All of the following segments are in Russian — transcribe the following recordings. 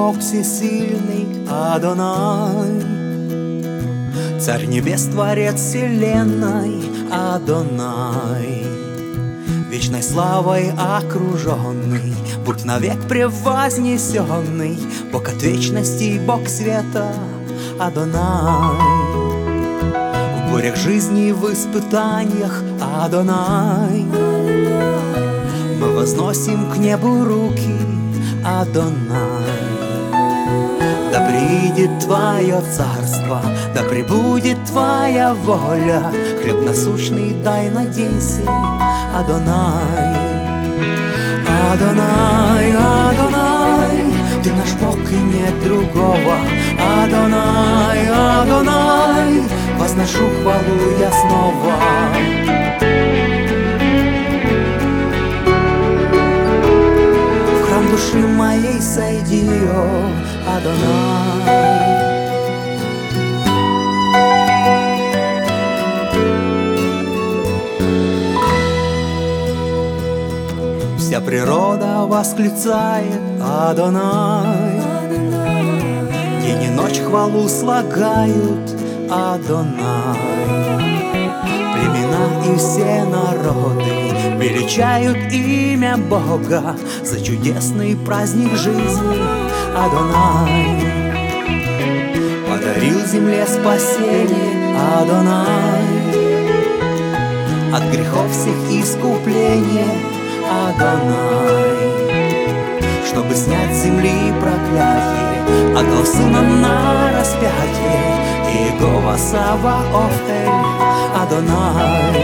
Бог всесильный, Адонай. Царь небес, Творец вселенной, Адонай. Вечной славой окруженный, будь навек превознесенный, Бог от вечности, Бог света, Адонай. В бурях жизни, в испытаниях, Адонай. Мы возносим к небу руки, Адонай. Да приидет Твое царство, да пребудет Твоя воля. Хлеб насущный дай на день сей, Адонай. Адонай, Адонай, Ты наш Бог и нет другого. Адонай, Адонай, возношу хвалу я снова. В храм души моей сойди, о Адонай. Вся природа восклицает Адонай. День и ночь хвалу слагают Адонай. Племена и все народы величают имя Бога за чудесный праздник жизни Адонай. Подарил земле спасение Адонай. От грехов всех искупление Адонай. Чтобы снять с земли проклятие, отдал Сына на распятие. Иегова Саваоф Адонай.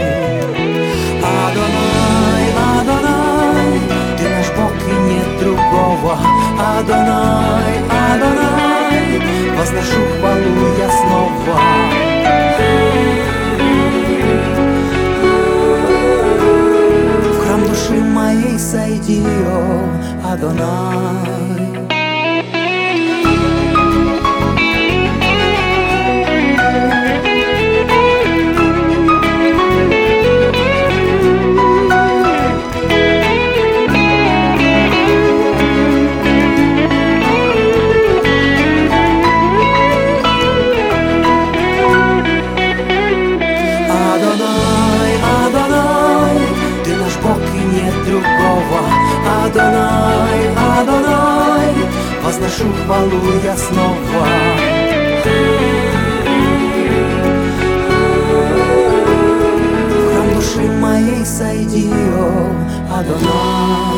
Адонай, Адонай, Ты наш Бог и нет другого. Адонай, Адонай, возношу хвалу я снова. В храм души моей сойди, о Адонай. Адонай, Адонай, возношу хвалу я снова. В храм души моей сойди, о Адонай.